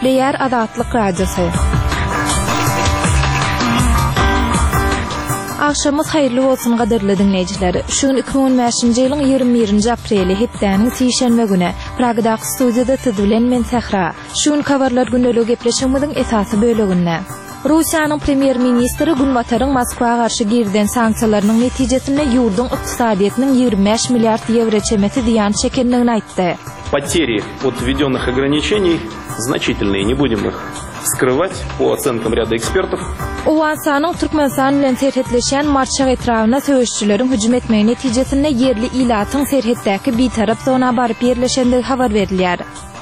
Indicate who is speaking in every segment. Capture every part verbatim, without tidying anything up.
Speaker 1: Beyer Azatlyk Radiosu. Akşamız hayırlı olsun gaderli dinleyiciler. Şun iki bin on beşinji ýylyň ýygrimi birinji apreli hepdäniň sişenme güne Pragdaky studiýada tüdülen men Sehra. Şun kabarlar gündelik gepleşigimiziň esasy böleginde. Russiýanyň premier ministri Gunwataryň Moskwa garşy girden sanksiýalarynyň netijesinde ýurdun ykdysadyýatynyň ýygrimi beş milliard euro çemeti diýan çekenligini aýtdy.
Speaker 2: Потери от введенных ограничений значительные, не будем их скрывать по оценкам ряда экспертов.
Speaker 1: Owasanyň Türkmenistan bilen serhetleşen marşa etrawyna söýüşçüleriň hüjüm etmegi netijesinde yerli ilatyň serhetdäki bitarap zona baryp ýerleşendigi habar berilýär.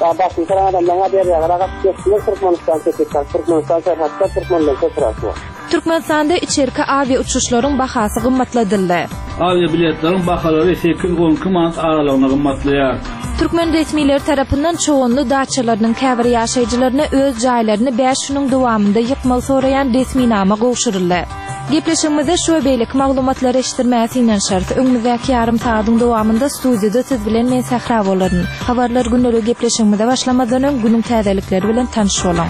Speaker 1: Türkmenistanda içerki avia uçuşlaryň bahasy gymmatladyldy.
Speaker 3: Avia biletlaryň bahalary sekiz on iki manat aralygyna gymmatlaýar.
Speaker 1: Türkmen resmileri tarapyndan çoğunlu daçalarynyň käbir ýaşaýjylaryna öz jaýlaryny beş ýylyň dowamında ýykmaly soraýan resminama gowşuruldy. Gepleşigimizde şu beýlik maglumatlary eşitdirmäsi inen şart. Öňümüzdäki ýarym saýatyň dowamında studiýada siz bilen men Sehra bolaryn. Habarlar gündelik gepleşigimizde başlamadan öň günüň täzelikleri bilen tanışyp bolan.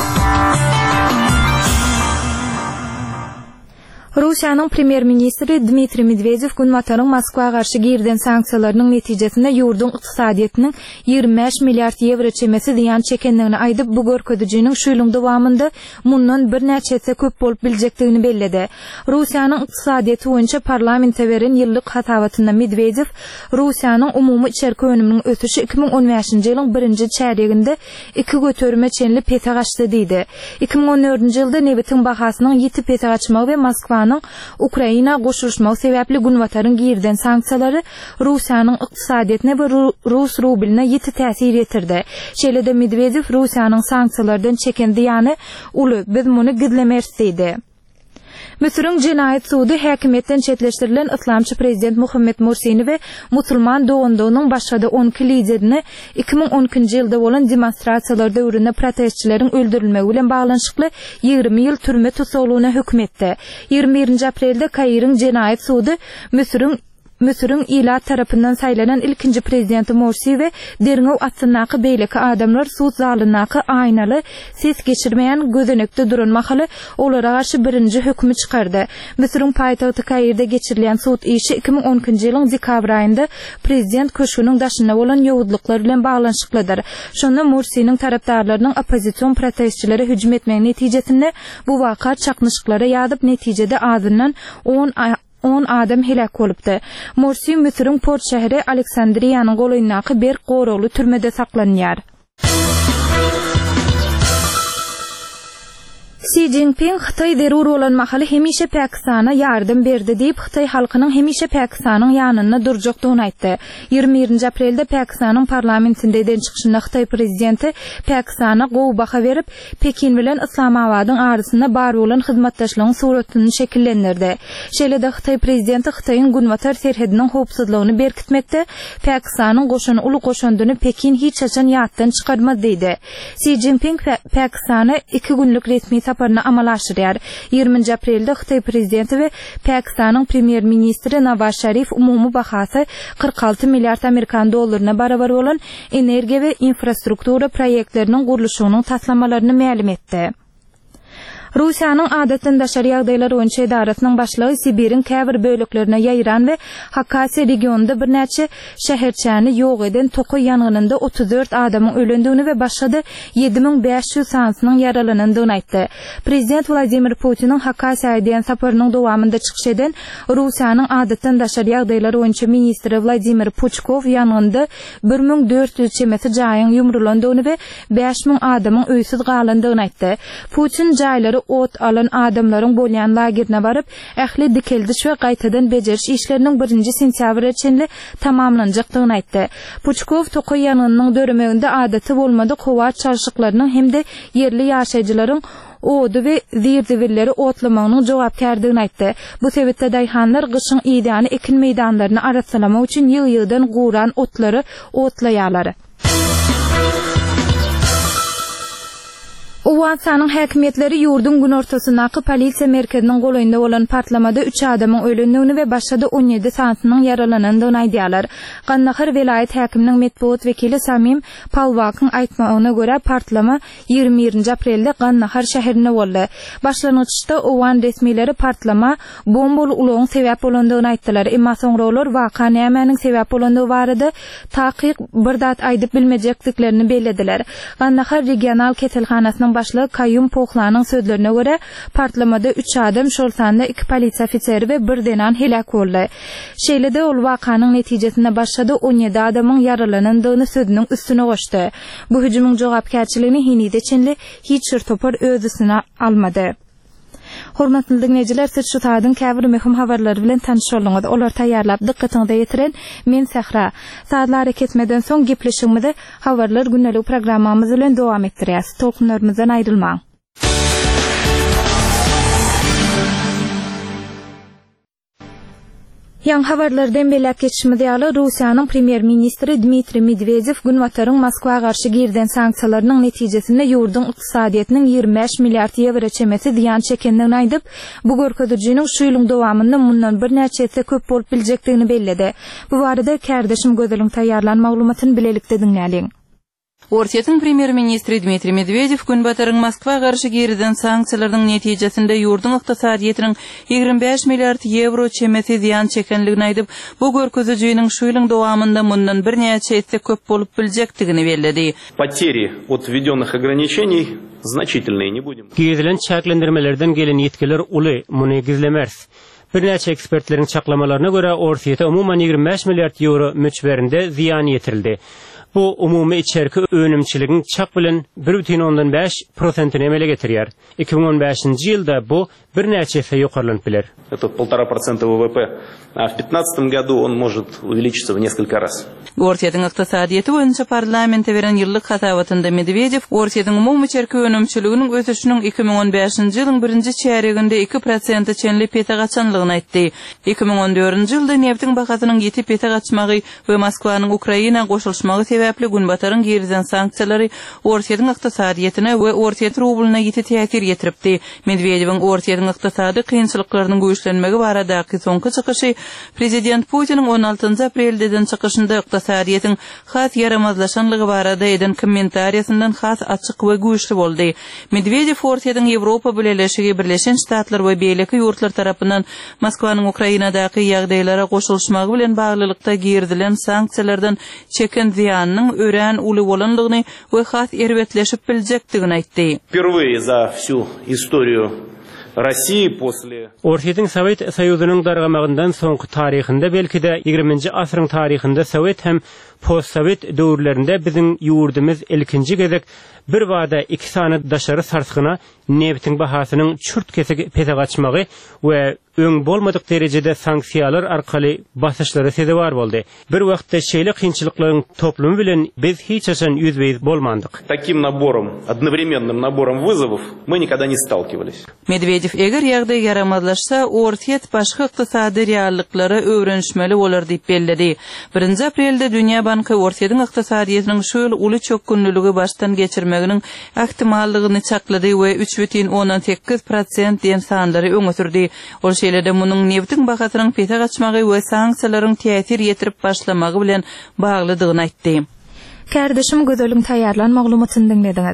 Speaker 1: Russiýanyň premier ministri Dmitri Medvedev Gunwataryň Moskwa garşy girden sanksiýalarynyň netijesinde ýurdun ykdysadyýatynyň ýygrimi beş milliard euro çemeti diýen çekenligini aýdyp bu görkezijiniň şu ýylyň dowamında mundan bir näçesi köp bolup biljekdigini belledi. Russiýanyň ykdysadyýaty boýunça parlamente beren ýyllyk hatawatynda Medvedev Russiýanyň umumy içerki önüminiň ötüşi iki bin on beşinji ýylyň birinji çäreginde iki götürme çenli pete gaçdy diýdi. iki bin on dördünji ýylda nebetiň bahasynyň ýeti pete gaçmagy we Moskwa Ukraina goşuşmagy sebäpli Gunwataryň girden sanksiýalary Russiýanyň ykdysadyýatyna we Rus rubline ýeti täsir etirdi. Şeýle-de Medvedev Russiýanyň sanksiýalardan çeken diýany uly biz muny gizlemersiz diýdi. Müsürün cinayet suudi häkimetden çetleştirilen Islamçı prezident Muhammed Mursini we musulman dogundugnyň başga da on iki liderini iki bin on ikinji ýylda bolan demonstrasiýalar döwründe protestçilerin öldürilmegi bilen baglanşykly ýygrimi ýyl türme tutulgyna hükm etdi. ýygrimi birinji aprelde Kairyň cinayet suudi Müsürün Müsürün ilat tarapyndan saýlanan ilkinji prezidenti Morsi we derňew atsynaky beýleki adamlar suud zalynaky aýnaly ses geçirmeýän gözenekde duranmaly olara garşy birinji hökmi çykardy. Müsürün paýtagty Kairde geçirilen suud işi iki bin on ikinji ýylyň dekabr aýynda prezident köşküniň daşynda bolan ýowudlyklar bilen baglanşyklydyr. Şonda Morsiniň tarapdarlarynyň opozisiýon protestçilere hüjüm etmegi netijesinde bu waka çaknyşyklara ýadyp netijede azyndan on on adam helak bolupdy. Morsi Müsürün port şäheri Aleksandriýanyň golynaky bir gorogly türmede saklanýar. Xi Jinping Xitay derur bolan mahaly hemişe Pakistana ýardym berdi diýip Xitay halkynyň hemişe Pakistanyň ýanynda durjakdygyny aýtdy. ýygrimi birinji aprelde Pakistanyň parlamentinde eden çykyşynda Xitay prezidenti Pakistana gowy baha berip Pekin bilen Islamabadyň arasynda bar bolan hyzmatdaşlygyň suratini şekillendirdi. Şeýle-de Xitay prezidenti Xitaýyň Gunwatar serhediniň howpsuzlygyny berkitmekde Pakistanyň goşuny uly goşundyny Pekin hiç açan ýatdan çykarmaz diýdi. Xi Jinping Pakistana iki günlük resmi saparyny amala aşyrýar. ýygrimiňji aprelde Xitay prezidenti we Pakistanyň premier ministri Nawaz Sharif umumy bahasy kırk altı milliard Amerikan dollaryna barabar bolan energiýa we infrastruktura proýektleriniň gurulşynyň taslamalaryny ma'lum etdi. Russiýanyň adatdan daşary ýagdaýlar boýunça idarasynyň başlygy Sibiriň käbir böleklerine ýaýran we Hakasiýa regionunda bir näçe şäherçäni ýok eden toky ýangynynda otuz dört adamyň ölendigini we başga da ýedi bin beş ýüz sansynyň yaralanandygyny aýtdy. Prezident Vladimir Putiniň Hakasiýa diýen saparynyň dowamında çykyş eden Russiýanyň adatdan daşary ýagdaýlar boýunça ministri Vladimir Puchkov ýangynda bir bin dört ýüz çemeti jaýyň ýumrulandygyny we beş bin adamyň öýsiz galandygyny aýtdy. Putin jaýlary ot alan adamlaryň bolýan lagerne barıp ähli dikeldiş we gaýtadan bejeriş işleriniň birinji sentýabr içinde tamamlanjakdygyny aýtdy. Puchkov toky ýanynyň döremeginde adaty bolmady howa çalşyklarynyň hemde yerli ýaşaýjylaryň odu we zirdiwilleri otlamagynyň jogapkärdigini aýtdy. Bu sebäpde daýhanlar gyşyň ýygyny ekin meýdanlaryny aratsalamak üçin ýyl-ýyldan guran otlary otlaýarlar. Uwansanın häkimetleri yurdun gün ortasyndaky polisiýa merkeziniň goýunda bolan partlamada üç adamyň ölendigini we başga on ýedi sanatynyň yaralanandygyny aýdýarlar. Gannahar vilayet häkiminiň medpuat wekili Samim Palwakyň aýtmagyna görä partlama ýygrimi birinji aprelde Gannahar şäherinde boldy. Başlangyçda Uwan resmileri partlama bombaly ulagyň sebäp bolandygyny aýtdylar. Emma soňra olar waka nämäniň sebäp bolandygy barada takyk bir dat aýdyp bilmejekliklerini bellädiler. Gannahar regional keselhanasynyň başlygy Kayyum Pohlanyň sözlerine göre partlamada üç adam, şol sanda iki polisiýa ofiseri we bir denan helak boldy. Şeýlede ol wakanyň netijesinde başga on ýedi adamyň yaralanandygyny sözüniň üstüne goşdy. Bu hüjümüň jogapkärçiligini hinide çenli hiç bir topar öz üstüne almady. Hormatly dinleyijiler, siz şu taýdan käbir möhüm habarlar bilen tanışýarlyňyz. Olar taýýarlap dikkatiňizde ýetiren men Sahra. Saatlar ketmeden soň gepleşigimizde habarlar günnelik programmamyz bilen dowam etdirýäs. Tolkunlarymyzdan aýrylmaň. Yan habarlardan belläp geçişimiz ýaly Russiýanyň premier ministri Dmitri Medvedev Günwataryň Moskwa garşy girden sanksiýalarynyň netijesinde ýurdun ykdysadyetiniň ýygrimi beş milliard ýewro çemesi diýan çekendigini aýdyp, bu görkezijiniň şu ýylyň dowamynda mundan bir näçe etse köp bolup biljekdigini bellidi. Bu barada kärdeşim Gözelin taýýarlan maglumatyny bilelikde dinläliň.
Speaker 4: Ortiýetiň premier ministri Dmitri Medvedev Günwataryň Moskwa garşy girden sanksiýalarynyň netijesinde ýurdun ykdysadyetiniň ýygrimi beş milliard ýewro çemesi diýan çekenligini aýdyp, bu görkezijiniň şu ýylyň dowamynda mundan bir näçe etse köp bolup biljekdigini bellidi.
Speaker 2: Потери от введенных ограничений значительные, не будем.
Speaker 5: Gizilen çäklendirmelerden gelen ýetkiler uly, muny gizlemers. Bir näçe ekspertleriň çaklamalaryna görä Ortiýete umuman ýygrimi beş milliard ýewro möçberinde ziýan ýetirildi. Bu umumy içerki önümçiligiň çak bilen bir butun beş prosentyny emele getirýär. iki bin on beşinji ýylda bu bir näçe ýokarlanyp biler.
Speaker 2: Это полтора процента вэ вэ пэ, а в пятнадцатом году он может увеличиться в несколько раз.
Speaker 4: Ortiýetiň ykdysadyety boýunça parlamente beren ýyllyk hatawatynda Medvedev Ortiýetiň umumy içerki önümçiliginiň ösüşiniň iki bin on beşinji ýylyň birinji çäreginde iki prosent çenli pete gaçanlygyny aýtdy. iki bin on dördünji ýylda neftiň bahasynyň ýetip pete gaçmagy we Moskwanyň Ukraina goşulşmagy sebäpli Günwataryň girden sanksiýalary Ortiýetiň ykdysadyetine we Ortiýet rublyna ýeti täsir ýetiripdi. Medvedewiň Ortiýetiň ykdysady kynçylyklarynyň güýçlenmegi baradaky soňky çykyşy prezident Putiniň on altynji apreldeden çykyşynda ykdysadyetiň has yaramazlaşanlygy barada eden kommentariýasyndan has açyk we güýçli boldy. Medvedew Ortiýetiň Ýewropa bileşigi Birleşen Ştatlar we beýleki ýurtlar tarapyndan Moskwanyň Ukrainadaky ýagdaýlara goşulşmagy bilen baglylykda girdilen sanksiýalardan çeken ziýanynyň örän uly bolandygyny we has erwetleşip biljekdigini aýtdy.
Speaker 2: Впервые за всю историю России после
Speaker 5: Ortiýetiň Sowet Soýuzynyň dargamagyndan soňky taryhynda belki de ýygrimiňji asyryň taryhynda Sowet hem post-Sowet döwürlerinde biziň ýurdumyz ilkinji gezek bir wada iki sany daşary sarsgyna neftiň bahasynyň çürt kesik pete gaçmagy we öň bolmadyk derejede sanksiýalar arkaly basyşlary sezebar boldy. Bir wagtda şeýle kynçylyklaryň toplumy bilen biz hiç açan ýüzbeýiz bolmandyk.
Speaker 2: Таким набором, одновременным набором вызовов мы никогда не сталкивались.
Speaker 4: Medvedew eger ýagdaý yaramazlaşsa, Ortiýet başga ykdysady reallyklara öwrenişmeli bolar diýip bellidi. birinji aprelde Dünýä Banky Ortiýetiň ykdysadyetiniň şu ýyl uly çökünlüligi baştan geçirmeginiň ähtimallygyny çaklady we üç butun on sekiz prosent diýen sanlary öňe sürdi. Ol şeýlede munyň neftiň bahasynyň pete gaçmagy we sanksiýalaryň täsir ýetirip başlamagy bilen baglydygyny aýtdy.
Speaker 1: Kärdeşim Gözelin taýýarlan maglumatyny dinlediňiz.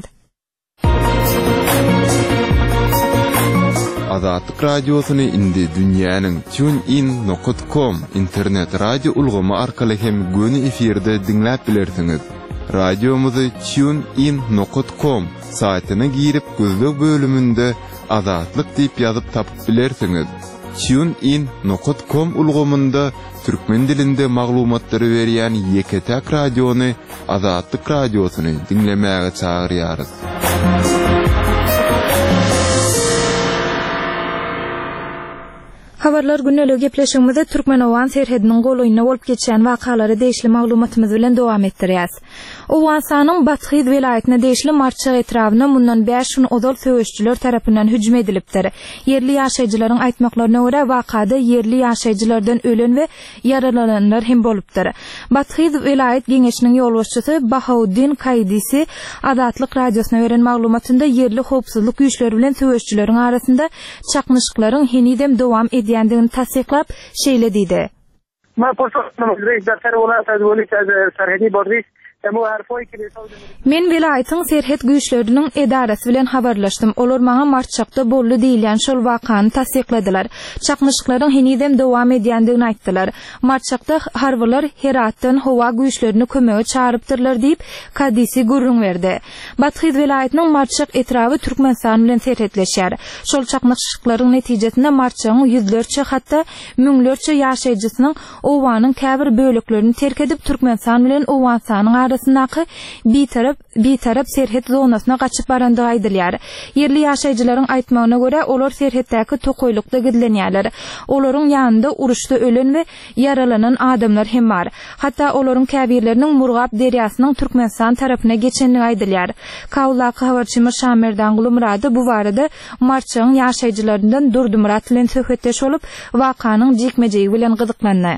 Speaker 6: Azatlyk radiosyny indi dünýäniň TuneIn nokta com internet radio ulgamy arkaly hem göni efirde dinläp bilersiňiz. Radiomuzy TuneIn nokta com saýtyna girip gözlük bölümünde Azatlyk diýip ýazyp tapyp bilersiňiz. TuneIn nokta com ulgamynda türkmen dilinde maglumatlary berýän Ýeketäk radiony Azatlyk radiosyny dinlemäge çagyrýarys.
Speaker 1: Habarlar günnälik gepleşigimizde Türkmenowan serhediniň goloýuna bolup geçen wakalary deýişli maglumatymyz bilen dowam etdirýäs. Owensanyň Batkyz welaýatyna deýişli marçak etrawyna mundan beş gün odol söwüşçüler tarapyndan hüjüm edilipdir. Yerli ýaşaýjylaryň aýtmaklaryna görä wakada yerli ýaşaýjylardan ölen we yaralananlar hem bolupdyr. Batkyz welaýat geňeşiniň ýolbaşçysy Bahauddin Kaydisi Adatlyk radiosyna beren maglumatynda yerli howpsuzlyk güýçleri bilen söwüşçüleriň arasynda çaknyşyklaryň henidem dowam edýändigini tasdiklap şeýle diýdi.
Speaker 7: Ma poştnamoz reýsler ola tadwili serhedi bordy.
Speaker 1: Men welaýatyň serhet güýçleriniň edarasy bilen habarlaşdym. Olar maňa martçakda bolly diýilen şol wakany tasdikladylar. Çaknyşyklaryň henidem dowam edýändigini aýtdylar. Martçakda harbylar Heratdan howa güýçlerini kömege çağırypdyrlar diýip Kadisi gurrun berdi. Batkyz welaýatynyň martçak etrawy Türkmenistan bilen serhetleşýär. Şol çaknyşyklaryň netijesinde martçagyň ýüzlerçe hatda müňlerçe ýaşaýjysynyň owanyň käbir böleklerini terk edip Türkmenistan bilen Owensanyň arasyndaky bir tarap bir tarap serhet zonasyna gaçyp barandygy aýdylýar. Yerli ýaşaýjylaryň aýtmagyna görä olar serhetdäki tokoýlukda gidlenýärler. Olaryň ýanynda uruşda ölen we yaralanan adamlar hem bar. Hatda olaryň käbirleriniň Murgap derýasynyň Türkmenistan tarapyna geçenligi aýdylýar. Kawlaky habarçymyz Şamerdan Gulumrady bu barada marçagyň ýaşaýjylaryndan Durdumrat bilen söhbetdeş bolup wakanyň jikmejegi bilen gyzyklandy.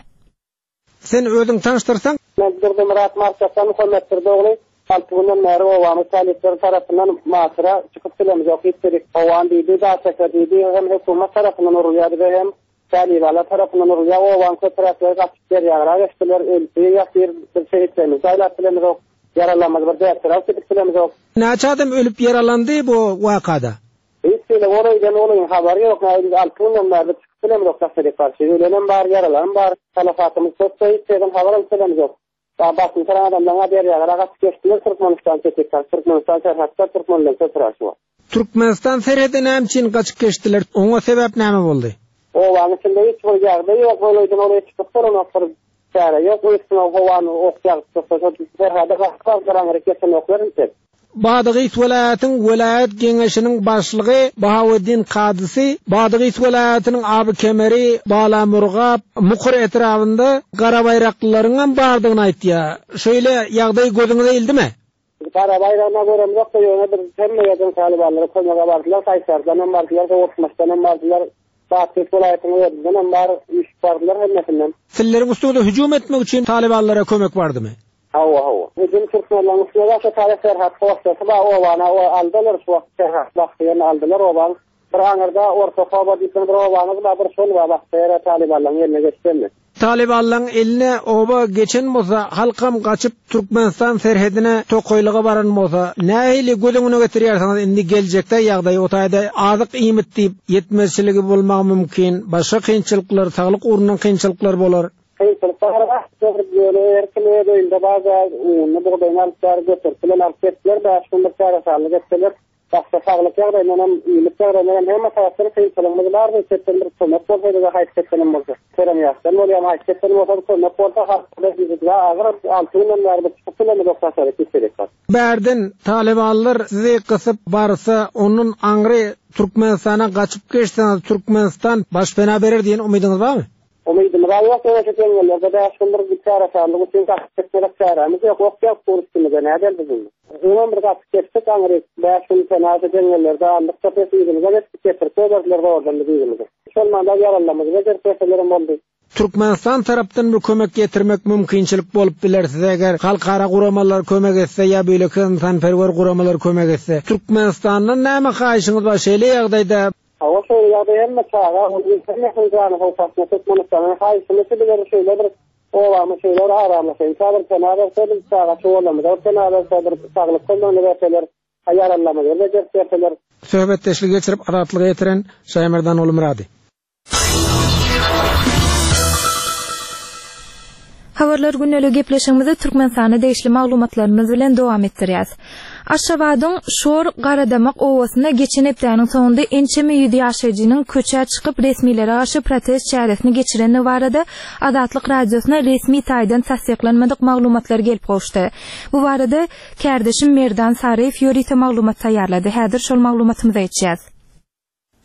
Speaker 8: Sen özüň tanıştyrsaň?
Speaker 7: Men Durdumrat marçasyny hökümetdir dogry. Altygynyň näre owany talipler tarapyndan masra çykyp gelýär. Ýokitdik. Owan diýdi, daşaka diýdi, hem hökümet tarapyndan urulýar we hem talibalar tarapyndan urulýar. Owan köpüraklar gaçyp berýär. Ýaşdylar öldi, ýa-da bir şeýitlerni saýlatdylar. Yaralanmagy bir därsler sepetdiler.
Speaker 8: Näçe adam ölüp yaralandy bu wakada?
Speaker 7: Hiç bile oraydan olayın habari yok. Altygynyň näre Selam yok tasarruf karşı. Ölenem bar, yaralanan bar. Talafatımız çok sayıp şeyden haberim selam yok. Daha basın saran adamlarına haber yağar. Ağaç geçtiler Türkmenistan çektikler. Türkmenistan serhatta Türkmenlerle sırası var.
Speaker 8: Türkmenistan serhedine hemçin kaçıp geçtiler. Ona sebep näme boldy?
Speaker 7: O van içinde hiç bir yerde yok. Böyleyden oraya çıkıp sorun okur. Çare yok. O üstüne hovanı okuyacak. Serhede kalkar hareketini okuyarım sen.
Speaker 8: Badygys welaýatynyň welaýat geňeşiniň başlygy Bahauddin Kadisi Badygys welaýatynyň Abi Kemeri, Bala Murgap, Muqur etrawynda gara baýraklylaryň bardygyny aýtdy. Şöyle ýagdaý gözüňize ildimi?
Speaker 7: Gara baýragyna görem ýok, ýöne bir hemme ýerden talibanlar kömege bardylar, Kaysardan bardylar, Ortmaşdan bardylar, Batys welaýatynyň ýerden bar iş bardylar hemmesinden.
Speaker 8: Sizleriň üstüne hüjüm etmek üçin talibanlara kömek bardymy?
Speaker 7: Hawa hawa. Bizim Türkmenlerden üstüne tarih serhat postası var. Owana o aldılar şu wagt serhat wagtyny aldılar owan. Bir aňyrda orta hava diýsen bir owanyň bir şol we wagtyra talibanlaryň ýerine geçdi.
Speaker 8: Talibanlaryň eline oba geçen bolsa halkam gaçyp Türkmenistan serhedine tokoýlyga baran bolsa nähili gözüňe getirýärsiňiz indi geljekde ýagdaý otaýda azyk iýmit diýip yetmezçiligi bolmagy mümkin. Başga kynçylyklar, saglyk urunyň kynçylyklary bolar.
Speaker 7: Kayıtlar var, böyle erkekler öyle bazı ne bu kadar narklar götürdüler, narketler de aslında çaresizlik ettiler. Başka sağlık yardımlarından, iyilik yardımlarından hem tarafları kayıtlanmadılar ve settember sonu portföyde de hareketlerim oldu. Kerem yaştan oluyor ama hareketlerim oldu sonu porta hakkında bizde ağır altından vardı çıkılan doktorları keserek var.
Speaker 8: Berden talibanlar sizi kısıp barsa onun angri Türkmenistan'a kaçıp geçseniz Türkmenistan başpena verir diyen umudunuz var mı?
Speaker 7: Umidim var yok öyle şeylerle de aslında bir çaresizlik için kaçtıkları çaremiz yok. Okuyup konuştuğumuzda ne eder bizim? Ulan bir kaçtık geçtik Angre beş gün tenaze edenlerde anlıkta pesiydiğimizde ve getirip öderlerde oradan bizimizde. Şolmanda yaralanmamız ve cerpeselerim oldu.
Speaker 8: Türkmenistan tarapdan bir kömek getirmek mümkinçilik bolup bilersiz eger halkara guramalar kömek etse ya böyle insanperwer guramalar kömek etse Türkmenistandan näme haýyşyňyz bar şeýle ýagdaýda?
Speaker 7: Hawa şöyle ýagdaýda hem çağa, o internet ýa-da howpasna Türkmenistan'ın haýyşyny bilen şeýle bir owamy şeýler aramlaşyn. Sabir kenara söýüp çağa çoğulamaz. O kenara sabir saglyk konuny berseler, aýarlanmagy we berseler.
Speaker 8: Söhbetdeşlik geçirip adatlygy getiren Şaýmerdan Ulumrady.
Speaker 1: Habarlar günnälik gepleşigimizde Türkmenistana deýişli maglumatlarymyz bilen dowam etdirýäs. Aşgabatyň Şor Garadamak owasyna geçen hepdäniň soňunda ençeme ýüdi ýaşaýjynyň köçe çykyp resmiýlere garşy protest çäresini geçireni barada Adatlyk radiosyna resmi taýdan tasdiklanmadyk maglumatlar gelip goşdy. Bu barada kärdeşim Merdan Saryf ýörite maglumat taýýarlady. Häzir şol maglumatymyzy aýtjağız.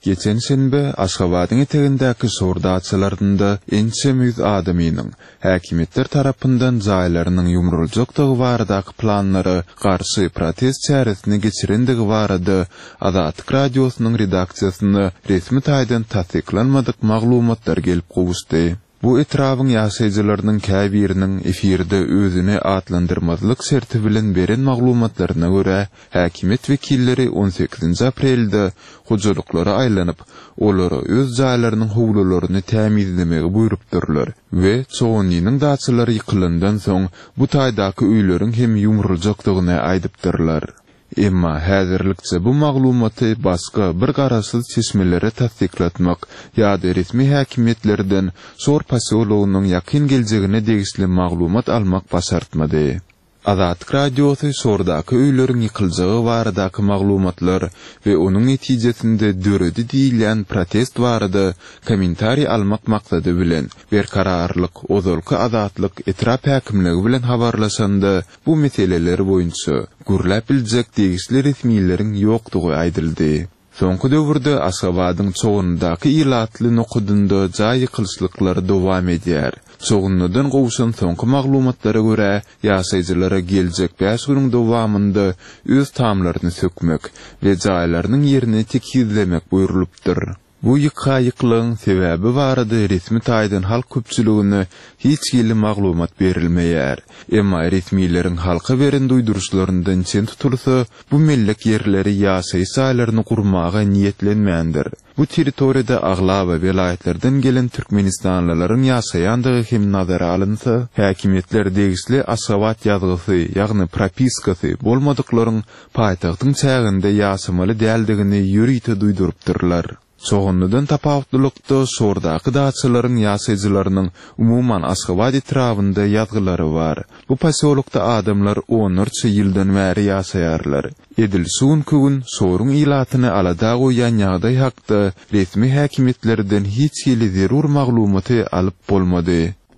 Speaker 6: Geçen şenbe Aşgabatyň etegindäki sordaçylarynda ençemiz adamynyň häkimetler tarapyndan jaýlarynyň ýumruljakdygy baradaky planlary garşy protest çäresine geçirendigi barada Azatlyk radiosynyň redaksiýasyna resmi taýdan tasdiklanmadyk maglumatlar gelip gowuşdy. Bu etrawyň ýaşaýjylarynyň käbiriniň efirde özüne atlandyrmazlyk serti bilen beren maglumatlaryna görä, häkimet wekilleri on sekizinji aprelde hojalyklara aýlanyp, olary öz jaýlarynyň howlularyny tämizlemegi buýrupdyrlar we çoğunlygynyň daçylary ýykylyndan soň bu taýdaky öýleriň hem ýumruljakdygyny aýdypdyrlar. Emma häzirlikçe bu maglumaty başga bir garaşsyz çeşmelere tasdiklatmak ýa-da resmi häkimetlerden Sor pasyologynyň ýakyn geljegine degişli maglumat almak başartmady. Azatlyk radiosy Sordaky öýleriň ýykyljagy baradaky maglumatlar we onuň netijesinde döredi diýilen protest barada kommentari almak maksady bilen berkararlyk, ozalky azatlyk etrap häkimligi bilen habarlaşanda bu meseleler boýunça gürläp biljek degişli resmiýetleriň ýokdugy aýdyldy. Soňky döwürde Aşgabatyň çoğundaky ilatly nokudynda jaý ýykylşlyklary dowam edýär. Çoğunludan gowşan soňky maglumatlara görä, ýaşaýjylara geljek beş güniň dowamynda öz tamlaryny sökmek we jaýlarynyň ýerini tekizlemek buýrulypdyr. Bu ýykaýyklyň sebäbi barada resmi taýdan halk köpçüligine hiç ýyly maglumat berilmeýär. Emma resmiýlerin halka beren duýduruşlaryndan çen tutulsa, bu mellek ýerleri ýaşaýy saýlaryny gurmaga niýetlenmändir. Bu territoriýada aglaba welaýetlerden gelen türkmenistanlylaryň ýaşaýandygy hem nazara alynsa, häkimetler degişli Aşgabat ýazgysy, ýagny propiskasy bolmadyklaryň paýtagtyň çäginde ýaşamaly däldigini ýürüýte duýdurypdyrlar. Çoğunludan tapawutlykda Sordaky daçylaryň ýaşaýjylarynyň umuman Aşgabat etrafynda ýazgylary bar. Bu pasyolukda adamlar on üç ýyldan bäri ýaşaýarlar. Edil suwun kögün soruň ilatyny alada goýan ýagdaý hakda resmi häkimetlerden hiç ýyly zerur maglumaty alyp bolmady.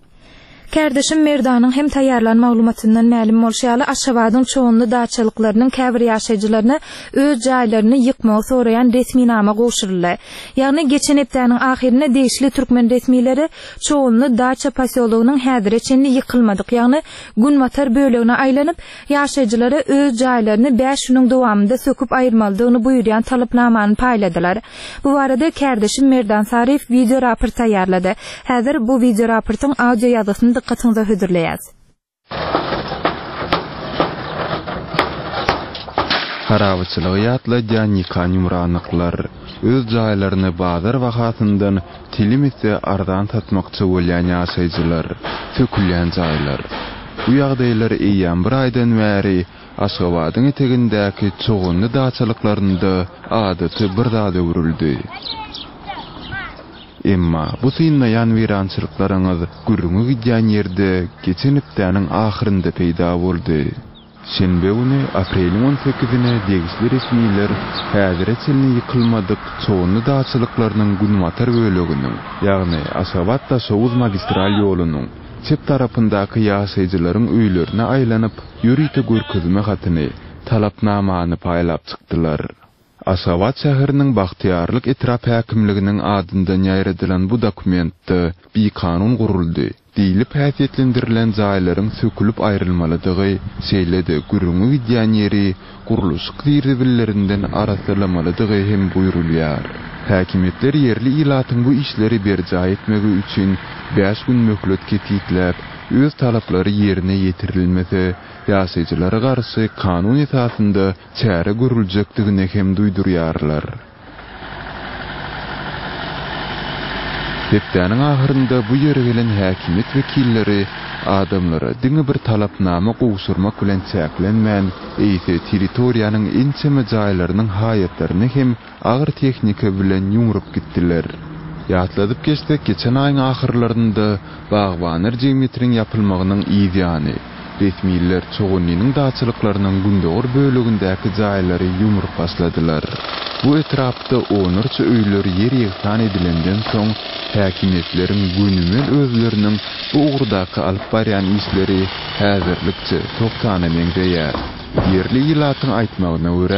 Speaker 1: Kardeşim Merdanyň hem taýýarlan maglumatyndan mälim bolşaly Aşgabatyň çoğunly daçylyklarynyň käbir ýaşaýjylaryna öz jaýlaryny ýykmagy soraýan resminama goşuruldy. Ýagny geçen hepdäniň ahirine degişli türkmen resmiýleri çoğunly daça pasyologynyň häzire çenli ýykylmadyk, ýagny Gunmatar bölegine aýlanyp ýaşaýjylara öz jaýlaryny beş güniň dowamynda söküp aýyrmalydygyny buýurýan talypnamany paýladylar. Bu barada kardeşim Merdan Sarif video raport taýýarlady. Häzir bu video raportyň audio ýazysyny dikkatinize hüdürleýäs.
Speaker 6: Harawaçylygy ýatlaýan ýykan ýumranyklar öz jaýlaryny bazar wagtyndan tilimizde ardan satmakçy bolýan ýaşaýjylar, sökülýän jaýlar. Bu ýagdaýlar eýýän bir aýdan bäri Aşgabatyň etegindäki çoğunly daçylyklaryna adaty bir zada öwrüldi. Emma bu synnaýan wirançylyklaryňyz gürrüňi gidýän ýerde geçen hepdäniň ahyrynda peýda boldy. Şenbe güni apreliň on sekizine degişli resmiýetler häzire çenli ýykylmadyk çoğunly daçylyklarynyň Gunmatar böleginiň, ýagny Aşgabatda Sowuz magistral ýolunyň çep tarapyndaky ýaşaýjylaryň öýlerine aýlanyp ýürüýte görkezme hatyny, talapnamany paýlap çykdylar. Aşgabat şäheriniň Bagtyarlyk etrap häkimliginiň adyndan ýaýradylan bu dokumentde bir kanun guruldy. Diýilip häsiýetlendirilen jaýlaryň sökülüp aýrylmalydygy, şeýlede gürrüňi gidýän ýeri guruluş gyrwillerinden arasylamalydygy hem buýrulýar. Häkimetler ýerli ilatyň bu işleri berjä etmegi üçin beş gün möhlet ketýäkläp, öz talaplary ýerine ýetirilmese, ýaşaýjylara garşy kanun esasynda çäre görüljekdigine hem duýdurýarlar. Hepdäniň ahyrynda bu ýere gelen häkimet wekilleri adamlara diňe bir talapnama gowşurmak bilen çäklenmän, eýse territoriýanyň ençeme jaýlarynyň haýatlaryny hem agyr tehnika bilen ýumrup gitdiler. Ýatladyp geçsek, geçen aýyň ahyrlarynda bagwanlar jemgyýetiniň ýapylmagynyň ýygyany, resmiýetler çoğunlygynyň daçylyklarynyň gündägur bölegindäki jaýlary ýumrup başladylar. Bu etrapda on üç öýler ýer ýeksan edilenden soň häkimetleriň günümen özleriniň bu ugurdaky alyp barýan işleri häzirlikçe toktany meňdeýär. Yerli ýylatyň aýtmagyna görä,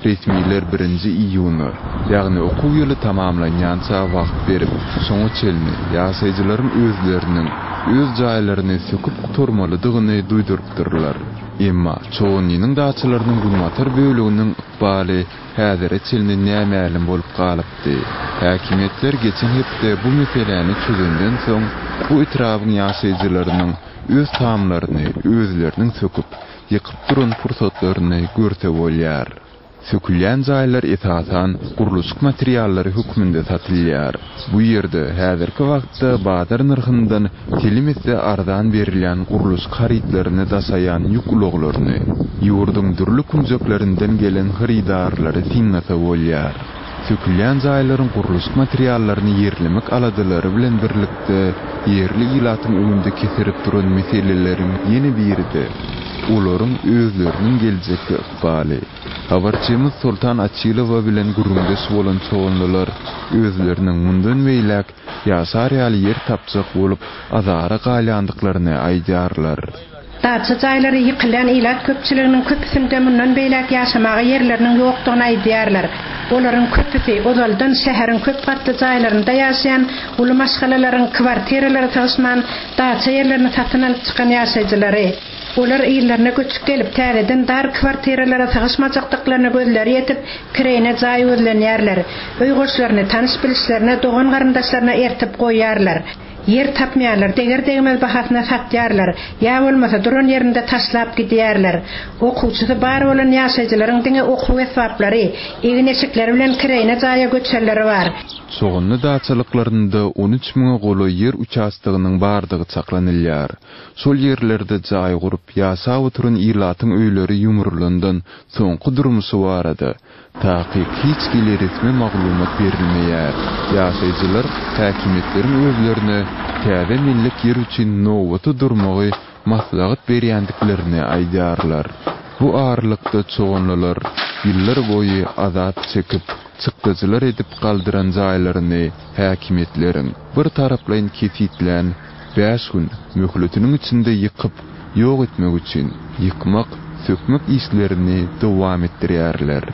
Speaker 6: resmiler birinji iyunu, ýagny okuw ýyly tamamlanýança wagt berip, soňa çelini ýaşaýjylaryň özleriniň öz jaýlaryny söküp turmalydygyny duýdurupdyrlar. Emma çoğunluğunun dağçılarının gulmatar bölüğünün ıqbali häzire çelini nämälim bolup galypdy. Häkimetler geçen hepde bu meseleni çözenden soň bu itrabyň ýaşaýjylarynyň öz tamlaryny özleriniň söküp ýykyp duran fursatlaryny görse bolýar. Sökülýän jaýlar esasan guruluşyk materiallary hükmünde satylýar. Bu ýerde häzirki wagtda bazar narhyndan telimizde ardan berilýän guruluş haritlaryny daşaýan ýük ulaglaryny ýurdun dürli kunjaklarinden gelen haridarlary tinnata bolýar. Sökülýän jaýlaryň guruluş materiallaryny ýerlemek aladylary bilen birlikde ýerli ýylatyň öňünde kesirip duran meselelerin ýeni biridir. Olaryň özleriniň geljekde ıqbaly. Habarçymyz Sultan Açylowa bilen gurundeş bolan çoğunlular özleriniň mundan beýlek ýaşar ýaly ýer tapjak bolup azara galyandyklaryny aýdarlar.
Speaker 9: Dağçı jaýlary ýykylýan ilat köpçiliginiň köpüsinde mundan beýlek ýaşamaga ýerleriniň ýokdugyny aýdýarlar. Olaryň köpüsi ozaldan şäheriň köp gatly jaýlarynda ýaşaýan uly maşgalalaryň kwartiralary taşman dağçy ýerlerini satyn alyp çykan ýaşaýjylary. Olar ýerlerine göçüp gelip täzeden dar kwartiralara taşmajakdyklaryny gözleri ýetip kirene jaý özlenýärler. Öý goşlaryny tanış bilişlerine dogan garyndaşlaryna ertip goýýarlar. Yer tapmaýarlar, deger degmez bahasyna satýarlar. Ýa bolmasa duran ýerinde taşlap gidýärler. Okuwçysy bar bolan ýaşaýjylaryň diňe okuw esbaplary, egin eşikleri bilen kirene jaýa göçerleri bar.
Speaker 6: Soğunlu dağçılıklarında on üç miňe golu yer uçastygynyň bardygy saklanylýar. Sol yerlerde jaý gurup ýaşap oturan ýylatyň öýleri ýumurlandan soňky durmuşy barady. Taqiq hiç gili resmi maglumat berilmeýär. Ýaşaýjylar häkimetleriň özlerine täze millet yer üçin nowaty durmagy maslahat berýändiklerini aýdarlar. Bu ağırlıkta çoğunlular ýyllar boyu azap çekip çıktıcılar edip kaldıran jaýlaryny häkimetleriň bir taraplaýyn kesitlen beş gün möhletiniň içinde ýykyp ýok etmek üçin ýykmak, sökmek işlerini dowam etdirýärler.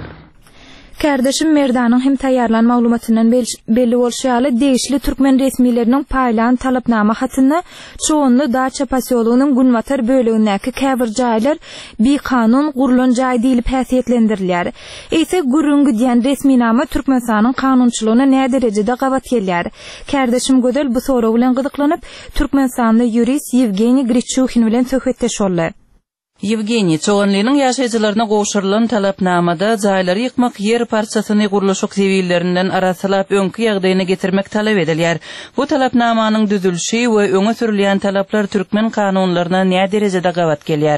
Speaker 1: Kardeşim Merdanyň hem taýýarlan maglumatyndan belli bolşaly değişli türkmen resmileriniň paýlan talapnama hatyny çoğunlu Daça poselogynyň Gunwatar bölегindäki käbir jaýlar bir kanun gurulan jaý diýilip häsiýetlendirilýär. Ese gurungy diýen resminama Türkmenistanyň kanunçylygyna näme derejede gabat gelýär? Kardeşim Gödel bu soraw bilen gyzyklanyp Türkmenistanly ýurist Yevgeniy Grichukhin bilen söhbetdeş boldy.
Speaker 4: Yevgeniy, çoğunluğunun ýaşaýjylaryna gowşurylan talapnamada jaýlary ýykmak yer parçasyny guruluşyk sewiýellerinden arasylap öňki ýagdaýyna getirmek talap edilýär. Bu talapnamanyň düzülşi we öňe sürilýän talaplar türkmen kanunlaryna näme derejede gabat gelýär?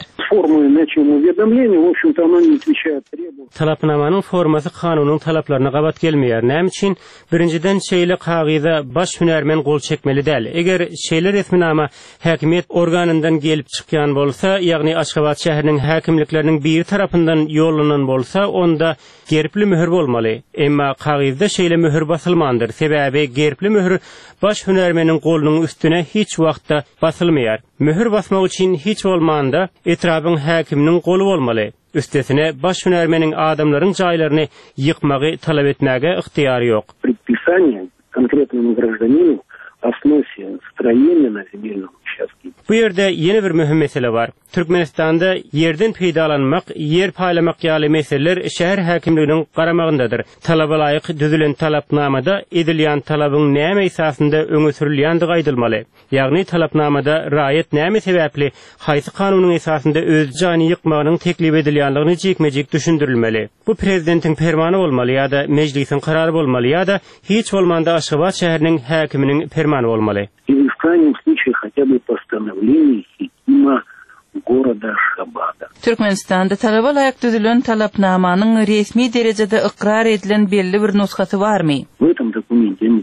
Speaker 5: Talapnamanyň formasy kanunyň talaplaryna gabat gelmeýär. Näme üçin? Birinciden şeýle kagyza baş hünärmen gol çekmeli däl. Eger şeýle resminama häkimet organyndan gelip çykýan bolsa, ýagny Aşgabat şäheriniň häkimlikleriniň bir tarapyndan ýollanan bolsa, onda gerpli mühür bolmaly. Emma kagyzda şeýle mühür basylmandyr. Sebäbi gerpli mühür baş hünärmeniň golunyň üstüne hiç wagtda basylmaýar. Mühür basmak üçin hiç bolmanda etrabyň häkiminiň golu bolmaly. Üstesine baş hünärmeniň adamlaryň jaýlaryny ýykmagy talap etmäge yktyýary ýok.
Speaker 7: Предписание конкретному гражданину о сносе строения на земельном участке.
Speaker 5: Bu ýerde ýene bir mühim mesele var. Türkmenistanda yerden peýdalanmak, yer paýlamak ýaly meseleler şäher häkimliginiň garamagyndadyr. Talaba laýyk düzülen talapnamada edilýän talabyň näme esasynda öňe sürilýänligi aýdylmaly. Ýagny talapnamada raýat näme sebäpli haýsy kanunyň esasynda öz jany ýykmagynyň teklip edilýänligini jekmejek düşündirilmeli. Bu prezidentiň fermany bolmaly ýa-da mejlisiň karary bolmaly ýa-da hiç bolmanda Aşgabat şäheriniň häkiminiň fermany bolmaly.
Speaker 7: Или в крайнем случае хотя бы постановление Хикима города Ашхабада.
Speaker 4: Türkmenistanda talaba laýyk düzülen talapnamanyň resmi derejede ikrar edilen belli bir nusxasy barmy?
Speaker 7: В этом документе они должны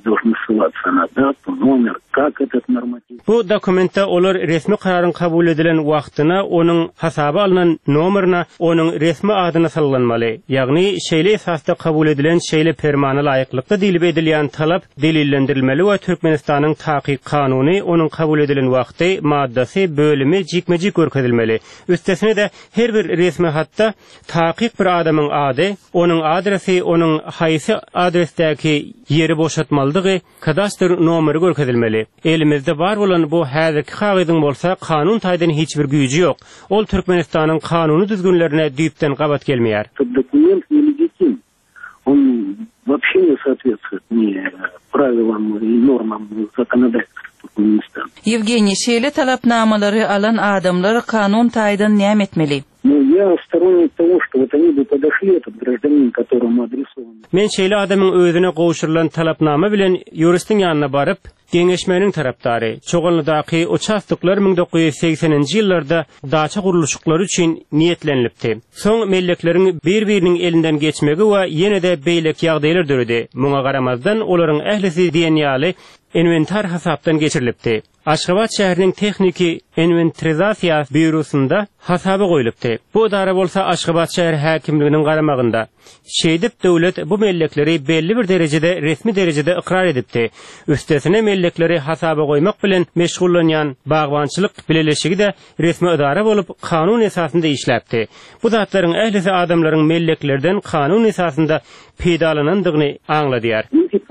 Speaker 10: ссылаться на дату, номер, как этот норматив.
Speaker 5: Bu dokumentda olar resmi kararın kabul edilen wagtyna, onun hasaba alınan nomerine, onun resmi adyna sallanmaly. Ýagny şeýle esasda kabul edilen şeýle permana laýyklykda dilip edilýän talap delillendirilmeli we Türkmenistanyň takyk kanuny onun kabul edilen wagty maddasy bölümi jikmejik görkezilmeli. Üstesine de her bir resmi hatda takyk bir adamyň ady, onun adresi, onun haýsy adresdäki ýeri boşatmaldygy, kadastr nomeri görkezilmeli. Elimizde bar bolan bu häzirki hagydyň bolsa kanun taýdan hiç bir güýji ýok. Ol Türkmenistanyň kanuny düzgünlerine düýpden gabat gelmeýär.
Speaker 10: Документ нелегитим. Он вообще не соответствует ни правилам и нормам законодательства Türkmenistana.
Speaker 4: Евгений, şeýle talapnamalary alan adamlar kanun taýdan näme etmeli?
Speaker 10: Ну, я сторонник того, что вот они бы подошли, этот гражданин, которому адресован.
Speaker 5: Men şeýle adamyň özüne gowşurylan talapnama bilen yuristin ýanyna baryp, geňeşmeniň tarapdary. Çoğunlydaky uçastyklar bin dokuz yüz sekseninji ýyllarda daça guruluşyklary üçin niýetlenilipdi. Soň mellekleriň bir-biriniň elinden geçmegi we ýene-de beýlek ýagdaýlar döredi. Muňa garamazdan olaryň ählisi diýen ýaly inventar hasapdan geçirilipdi. Aşgabat şäheriniň tekniki inventarizasiýa bürosunda hasaba goýulypdy. Bu idara bolsa Aşgabat şäher häkimliginiň garamagynda. Şeýdip döwlet bu mellekleri belli bir derejede resmi derejede ikrar edipdi. Üstesine mellekleri hasaba goýmak bilen meşgullanýan bagwançylyk bileleşigi de resmi idara bolup kanun esasında işläpdi. Bu zatlaryň ählisi adamlaryň melleklerden kanun esasında peýdalanandygyny aňladýar.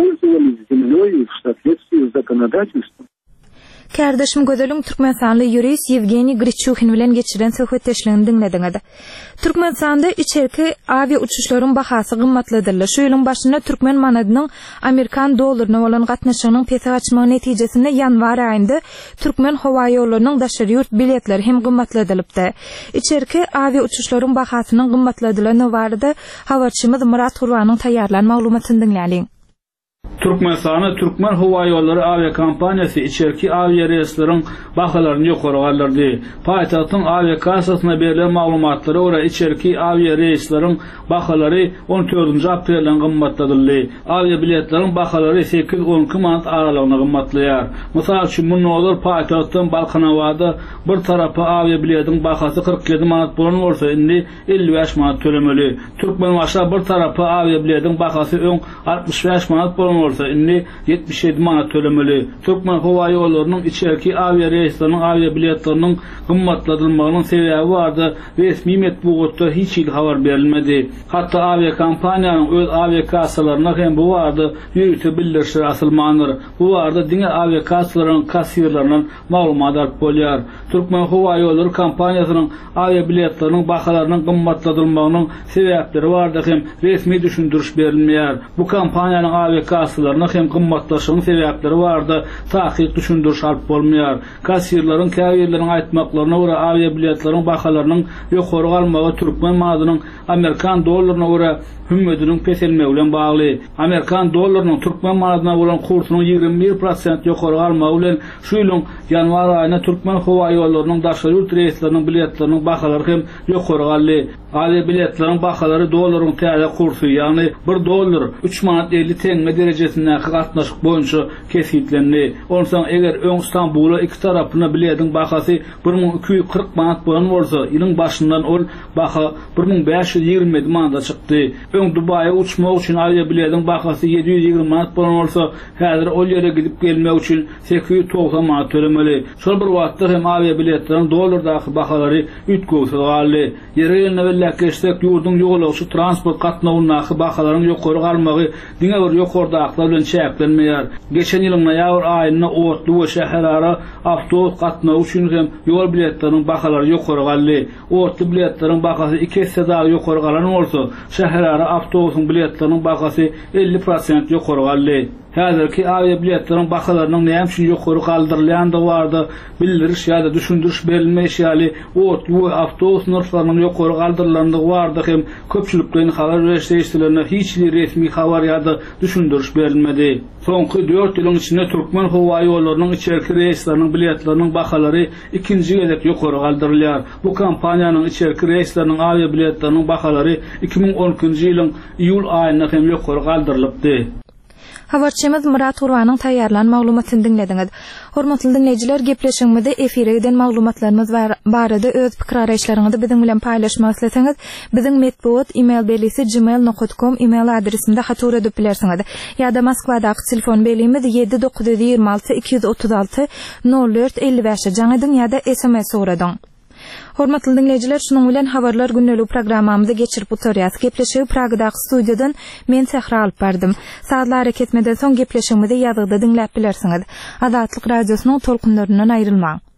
Speaker 1: Kardeşim gözelüň Türkmenistanly jurist Yevgeniy Grichukhin bilen geçiren söhbetleşigini dinlediňiz. Türkmenistanda içerki avia uçuşlaryň bahasy gymmatladylar. Şu ýylyň başynda Türkmen manadynyň Amerikan dollaryna bolan gatnaşygynyň pesa açmagy netijesinde ýanwar aýynda Türkmen howa ýollarynyň daşary ýurt biletleri hem gymmatladylypdy. İçerki avia uçuşlaryň bahasynyň gymmatladylygyny barada habarçymyz Murat Gurwanyň taýýarlan maglumatyny dinläliň.
Speaker 3: Türkmenistan'a Türkmen Hava Yolları avia kampaniyası içerki avia reyslerin bahalaryny ýokary galdyrdy. Paýtagtyň avia kassasına berilen maglumatlara göre içerki avia reyslerin bahalary on dördünji aprelden gymmatladyldy. Avia biletleriň bahalary sekiz on iki manat aralygyna gymmatlaýar. Mysal üçin bu nollar paýtagtyň Balkanawada bir tarapy avia biletiň bahasy kırk yedi manat bolan bolsa indi elli beş manat tölemeli. Türkmenbaşa bir tarapy avia biletiň bahasy öň altmış beş manat bolan olsa inni yetmiş yedi manat tölemeli. Türkmen Hava Yollarınyň içerki avia reýsleriniň avia biletleriniň gymmatladylymagynyň sebäbi bardy. Resmi medeniýetde hiç il habar berilmedi. Hatda avia kampaniýanyň öz avia kassalaryna hem bu bardy ýürütip bildirişler asylmandyr. Bu bardy diňe avia kassalarynyň kassirlerinden maglumat alyp bolýar. Türkmen Hava Yolları kampaniýasynyň avia biletleriniň bahalarynyň gymmatladylymagynyň sebäpleri bardy hem resmi düşündiriş berilmeýär. Bu kampaniýanyň avia kassalaryna hem gymmatlaşygyň sebäpleri bardy. Tahyk düşündiriş alyp bolmaýar. Kassirleriň käbirleriň aýtmaklaryna görä avia biletleriň bahalarynyň ýokary galmagy Türkmen manadynyň Amerikan dollaryna görä hümmediniň peselmegi bilen bagly. Amerikan dollarynyň Türkmen manadyna bolan kursynyň ýigirme bir prosent ýokary galmagy bilen şu ýylyň ýanwar aýyna Türkmen Hava Yollarınyň daşary ýurt reýsleriniň biletleriniň bahalary hem ýokary galdy. Avia biletleriň bahalary dollaryň täze kursy, ýagny bir dollar üç manat elli teňe derejesinde gatnaşyk boýunça kesitlendi. Onsoň eger öň Istanbula iki tarapyna biletiň bahasy bir ming iki yüz kırk manat bolan bolsa, ýylyň başyndan ol baha bir ming beş yüz ýigirme manata çykdy. Öň Dubaýa uçmak üçin avia biletiň bahasy yedi yüz ýigirme manat bolan bolsa, häzir ol ýere gidip gelmek üçin sekiz yüz togsan manat tölemeli. Şol bir wagtda hem avia biletleriň dollardaky bahalary ütgüsi galdy. Ýerine belläkeşsek ýurdun ýoğuluşy transport gatnawynyň bahalaryň ýokary galmagy diňe bir ýokardaklar bilen çäklenmeýär. Geçen ýylyň noýabr aýyna Otlu we şäherlere awtobus gatnawy üçin hem ýol biletleriň bahalary ýokary galdy. Otlu biletleriň bahasy iki hisse daha ýokary galan bolsa, şäherlere awtobusyň biletleriň bahasy elli prosent ýokary galdy. Häzirki avia biletleriň bahalarynyň näme üçin ýokary galdyrylýandygy bardy bildiriş ýa-da düşündiriş berilmeýär. Otlu awtobus narxlarynyň ýokary galdyrylýandygy bardy hem köpçülikden habar berişlerine hiç resmi habar ýa-da düşündiriş berilmedi. Soňky dört ýylyň içinde Türkmen Hava Yollarınyň içerki reýsleriniň biletleriniň bahalary ikinji gezek ýokary galdyrylýar. Bu kampaniýanyň içerki reýsleriniň avia biletleriniň bahalary iki ming on ikinji ýylyň iýul aýynda hem ýokary galdyrylypdy.
Speaker 1: Habarçymyz Murat Gurwanyň taýýarlan maglumatyny dinlediňiz. Hormatly dinleýijiler, gepleşigimizde efire giden maglumatlarymyz barada öz pikir araýşlaryňyzy biziň bilen paýlaşmak isleseňiz, biziň medpuat e-mail belisi gmail nokta com e-mail adresimde hatur edip bilersiňiz. Ýa-da Moskwadaky telefon belimiz yedi dokuz iki alty iki üç alty nol dört elli beş jaňydyň ýa-da S M S soradyň. Hormatly dinleýijiler, şunuň bilen habarlar günnelik programmamyzy geçirip oturýar. Gepleşigi Pragadaky studiýadan men Sehra alyp berdym. Saatlar hareketmeden soň gepleşigimizi ýazgyda dinläp bilersiňiz. Azatlyk radiosynyň tolkunlaryndan aýrylmaň.